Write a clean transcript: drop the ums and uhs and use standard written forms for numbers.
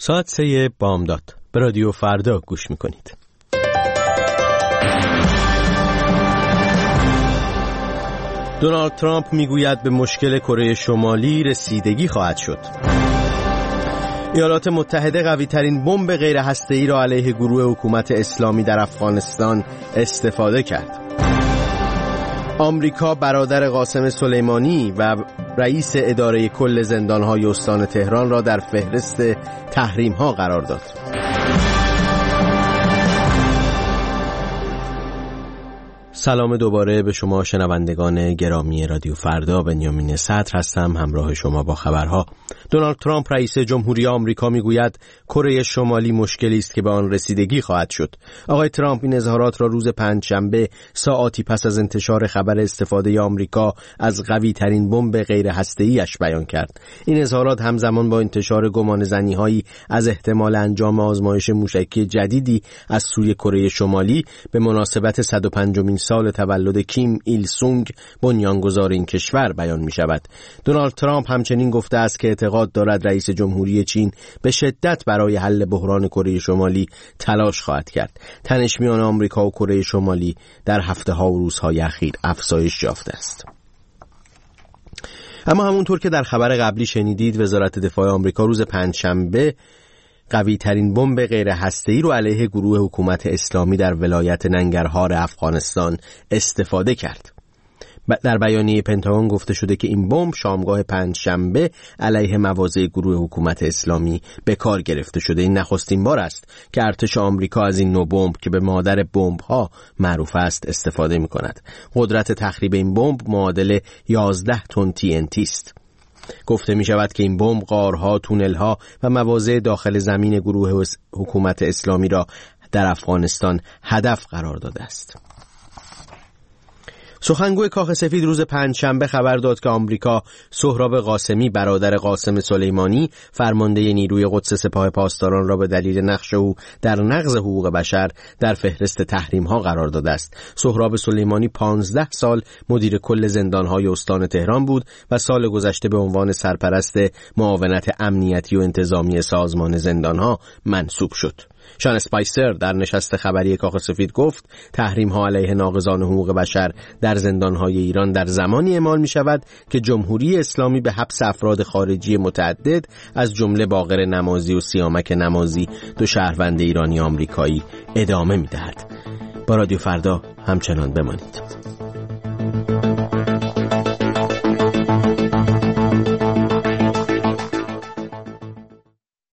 ساعت 3 بامداد به رادیو فردا گوش میکنید. دونالد ترامپ میگوید به مشکل کره شمالی رسیدگی خواهد شد. ایالات متحده قوی ترین بمب غیر هسته‌ای را علیه گروه حکومت اسلامی در افغانستان استفاده کرد. آمریکا برادر قاسم سلیمانی و رئیس اداره کل زندان‌های استان تهران را در فهرست تحریم‌ها قرار داد. سلام دوباره به شما شنوندگان گرامی رادیو فردا. بنیامین صدر هستم، همراه شما با خبرها. دونالد ترامپ رئیس جمهوری آمریکا میگوید کره شمالی مشکلی است که به آن رسیدگی خواهد شد. آقای ترامپ این اظهارات را روز پنجشنبه ساعاتی پس از انتشار خبر استفاده آمریکا از قوی ترین بمب غیر هسته‌ای اش بیان کرد. این اظهارات همزمان با انتشار گمانه‌زنی‌هایی از احتمال انجام آزمایش موشکی جدیدی از سوی کره شمالی به مناسبت 105مین سال تولد کیم ایل سونگ بنیانگذار این کشور بیان می شود. دونالد ترامپ همچنین گفته است که اعتقاد دارد رئیس جمهوری چین به شدت برای حل بحران کره شمالی تلاش خواهد کرد. تنش میان آمریکا و کره شمالی در هفته‌ها و روزهای اخیر افزایش یافته است. اما همونطور که در خبر قبلی شنیدید، وزارت دفاع آمریکا روز پنجشنبه قوی ترین بمب غیر هسته‌ای رو علیه گروه حکومت اسلامی در ولایت ننگرهار افغانستان استفاده کرد. در بیانیه پنتاگون گفته شده که این بمب شامگاه پنجشنبه علیه مواضع گروه حکومت اسلامی به کار گرفته شده. این نخستین بار است که ارتش آمریکا از این نوع بمب که به مادر بمب‌ها معروف است استفاده می‌کند. قدرت تخریب این بمب معادل 11 تن TNT است. گفته می شود که این بمب غارها، تونل‌ها و مواضع داخل زمین گروه حکومت اسلامی را در افغانستان هدف قرار داده است. سخنگوی کاخ سفید روز پنجشنبه خبر داد که آمریکا سهراب قاسمی برادر قاسم سلیمانی فرمانده نیروی قدس سپاه پاسداران را به دلیل نقش او در نقض حقوق بشر در فهرست تحریم‌ها قرار داده است. سهراب سلیمانی 15 سال مدیر کل زندان‌های استان تهران بود و سال گذشته به عنوان سرپرست معاونت امنیتی و انتظامی سازمان زندان‌ها منصوب شد. شان اسپایسر در نشست خبری کاخ سفید گفت تحریم‌ها علیه ناقضان حقوق بشر در زندان‌های ایران در زمانی اعمال می‌شود که جمهوری اسلامی به حبس افراد خارجی متعدد از جمله باقر نمازی و سیامک نمازی، دو شهروند ایرانی آمریکایی، ادامه می‌دهد. با رادیو فردا همچنان بمانید.